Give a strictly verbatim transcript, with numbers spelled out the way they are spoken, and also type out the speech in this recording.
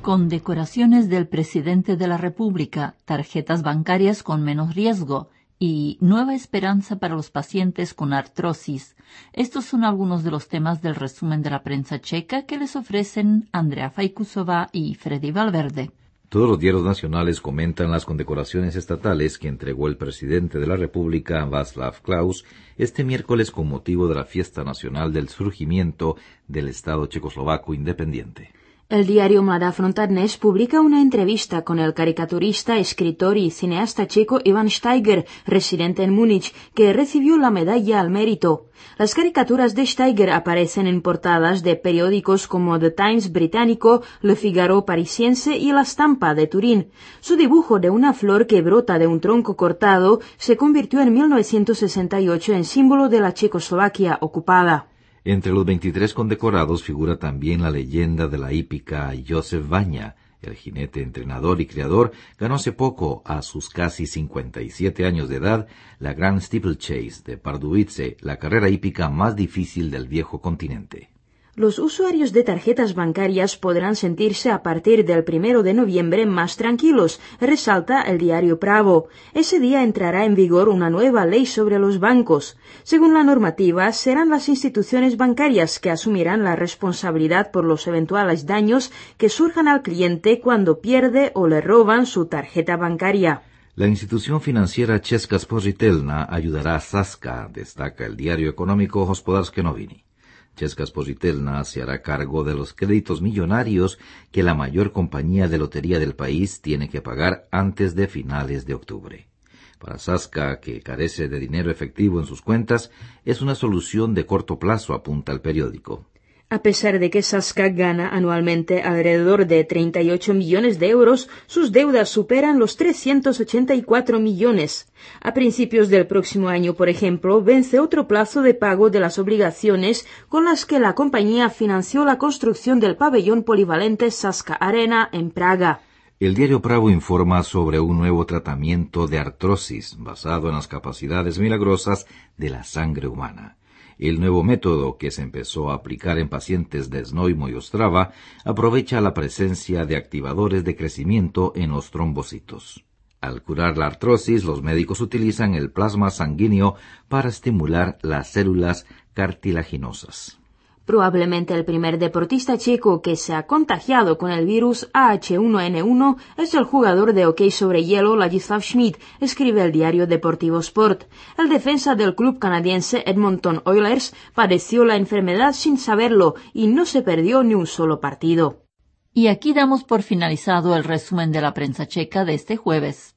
Condecoraciones del presidente de la República, tarjetas bancarias con menos riesgo y nueva esperanza para los pacientes con artrosis. Estos son algunos de los temas del resumen de la prensa checa que les ofrecen Andrea Fajkusova y Freddy Valverde. Todos los diarios nacionales comentan las condecoraciones estatales que entregó el presidente de la República, Václav Klaus, este miércoles con motivo de la fiesta nacional del surgimiento del Estado checoslovaco independiente. El diario Mladá fronta dnes publica una entrevista con el caricaturista, escritor y cineasta checo Ivan Steiger, residente en Múnich, que recibió la medalla al mérito. Las caricaturas de Steiger aparecen en portadas de periódicos como The Times británico, Le Figaro parisiense y La Stampa de Turín. Su dibujo de una flor que brota de un tronco cortado se convirtió en mil novecientos sesenta y ocho en símbolo de la Checoslovaquia ocupada. Entre los veintitrés condecorados figura también la leyenda de la hípica Josef Vanya. El jinete entrenador y creador ganó hace poco, a sus casi cincuenta y siete años de edad, la Grand Steeplechase de Pardubice, la carrera hípica más difícil del viejo continente. Los usuarios de tarjetas bancarias podrán sentirse a partir del primero de noviembre más tranquilos, resalta el diario Pravo. Ese día entrará en vigor una nueva ley sobre los bancos. Según la normativa, serán las instituciones bancarias que asumirán la responsabilidad por los eventuales daños que surjan al cliente cuando pierde o le roban su tarjeta bancaria. La institución financiera Česká spořitelna ayudará a Sazka, destaca el diario económico Hospodářské noviny. Česká spořitelna se hará cargo de los créditos millonarios que la mayor compañía de lotería del país tiene que pagar antes de finales de octubre. Para Sazka, que carece de dinero efectivo en sus cuentas, es una solución de corto plazo, apunta el periódico. A pesar de que Sazka gana anualmente alrededor de treinta y ocho millones de euros, sus deudas superan los trescientos ochenta y cuatro millones. A principios del próximo año, por ejemplo, vence otro plazo de pago de las obligaciones con las que la compañía financió la construcción del pabellón polivalente Sazka Arena en Praga. El diario Pravo informa sobre un nuevo tratamiento de artrosis basado en las capacidades milagrosas de la sangre humana. El nuevo método, que se empezó a aplicar en pacientes de Znojmo y Ostrava, aprovecha la presencia de activadores de crecimiento en los trombocitos. Al curar la artrosis, los médicos utilizan el plasma sanguíneo para estimular las células cartilaginosas. Probablemente el primer deportista checo que se ha contagiado con el virus A H uno N uno es el jugador de hockey sobre hielo Ladislav Schmidt, escribe el diario Deportivo Sport. El defensa del club canadiense Edmonton Oilers padeció la enfermedad sin saberlo y no se perdió ni un solo partido. Y aquí damos por finalizado el resumen de la prensa checa de este jueves.